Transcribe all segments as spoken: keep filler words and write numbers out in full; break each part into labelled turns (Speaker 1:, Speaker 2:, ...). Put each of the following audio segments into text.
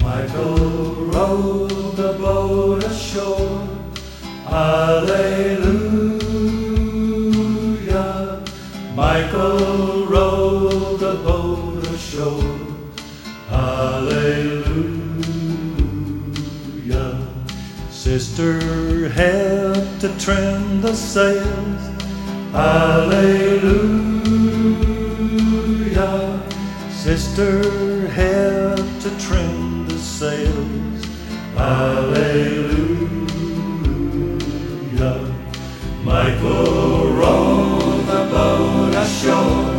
Speaker 1: Michael rowed the boat ashore. Hallelujah. Michael rowed the boat ashore. Hallelujah. Sister helped to trim the sails. Hallelujah. Sister helped to trim the sails. Hallelujah. Michael rowed the boat ashore.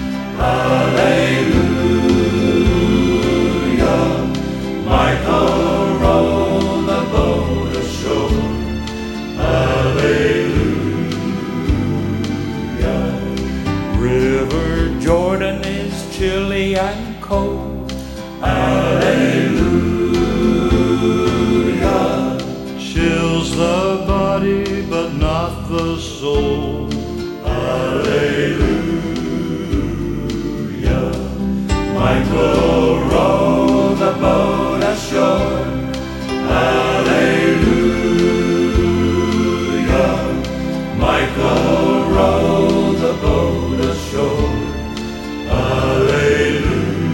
Speaker 1: Hallelujah. Michael rowed the boat ashore. Hallelujah. River Jordan is chilly and cold. Hallelujah. Chills the body but not the soul. Hallelujah. Michael rowed the boat ashore. Hallelujah. Michael rowed the boat ashore. Hallelujah.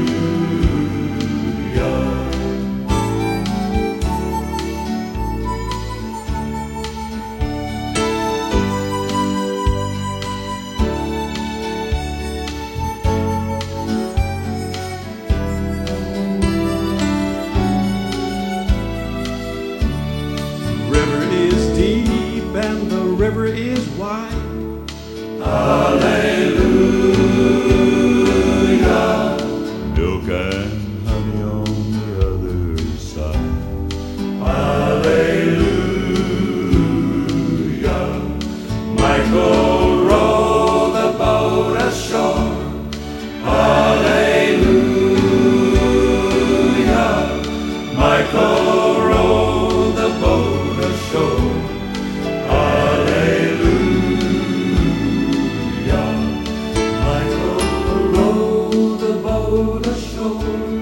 Speaker 1: River is deep and the river is wide. Hallelujah. Milk and honey on the other side. Hallelujah. Michael rowed the boat ashore. Hallelujah. Michael rowed the boat ashore. Hallelujah. Michael rowed the boat ashore.